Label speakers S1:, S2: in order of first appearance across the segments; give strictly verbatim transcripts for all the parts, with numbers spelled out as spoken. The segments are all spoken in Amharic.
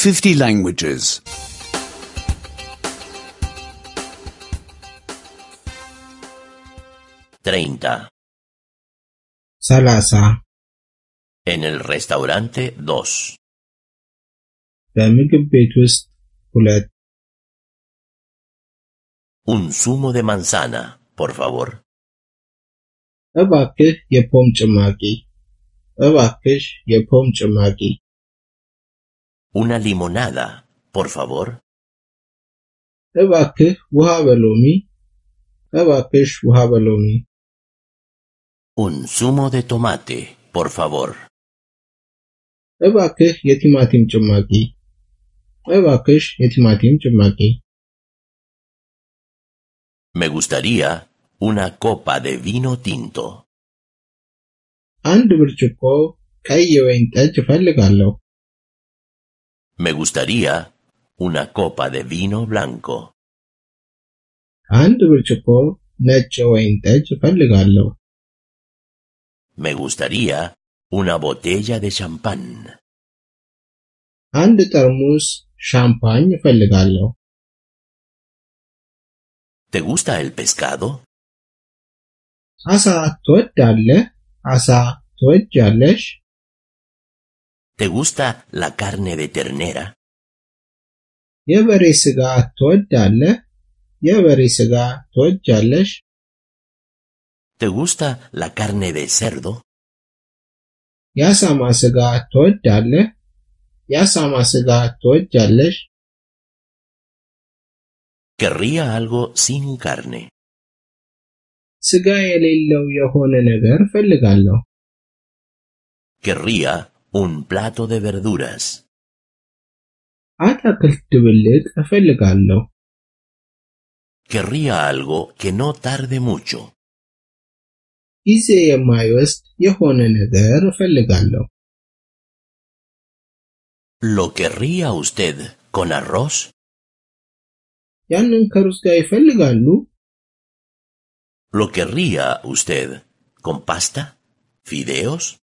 S1: fifty languages.
S2: treinta.
S3: Salasa.
S2: En el restaurante dos.
S3: በምግብ ቤት ውስጥ ሁለት
S2: Un zumo de manzana, por favor.
S3: እባክህ የፖም ጭማቂ እባክሽ የፖም ጭማቂ
S2: Una limonada, por favor.
S3: እባክህ ውሃ በሎሚ እባክሽ ውሃ በሎሚ
S2: Un zumo de tomate, por favor.
S3: እባክህ የቲማቲም ጭማቂ እባክሽ የቲማቲም ጭማቂ
S2: Me gustaría una copa de vino tinto.
S3: አንድ ብርጭቆ ቀይ ወይን ጠጅ እፈልጋለሁ
S2: Me gustaría una copa de vino blanco.
S3: አንድ ብርጭቆ ነጭ ወይን ጠጅ እፈልጋለሁ
S2: Me gustaría una botella de champán.
S3: አንድ ጠርሙስ ሻምፓኝ እፈልጋለሁ
S2: ¿Te gusta el pescado?
S3: አሳ ትወዳለህ አሳ ትወጃለሽ
S2: ¿Te gusta la carne de ternera?
S3: የበሬ ስጋ ትወዳለህ የበሬ ስጋ ትወጃለሽ
S2: ¿Te gusta la carne de cerdo?
S3: የአሳማ ስጋ ትወዳለህ የአሳማ ስጋ ትወጃለሽ
S2: Querría algo sin carne.
S3: ስጋ የሌለው የሆነ ነገር እፈልጋለሁ
S2: Querría un plato de verduras.
S3: አትክልት ድብልቅ እፈልጋለሁ
S2: Querría algo que no tarde mucho.
S3: ጊዜ የማይወስድ የሆነ ነገር እፈልጋለሁ
S2: ¿Lo querría usted con arroz?
S3: ያንን ከሩዝ ጋር ይፈልጋሉ
S2: ¿Lo querría usted con pasta? ¿Fideos?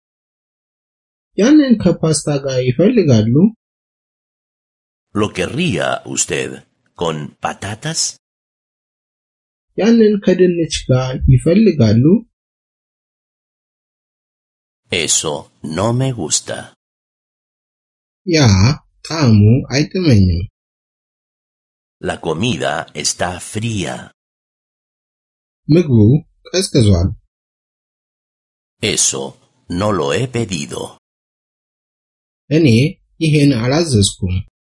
S3: ያንን ከፓስታ ጋር ይፈልጋሉ
S2: ¿Lo querría usted con patatas?
S3: ያንን ከድንች ጋር ይፈልጋሉ
S2: Eso no me gusta.
S3: ያ ጣዕሙ አይጥመኝም
S2: La comida está fría.
S3: ምግቡ ቀዝቅዟል
S2: Eso no lo he pedido.
S3: እኔ ይሄን አላዘዝኩም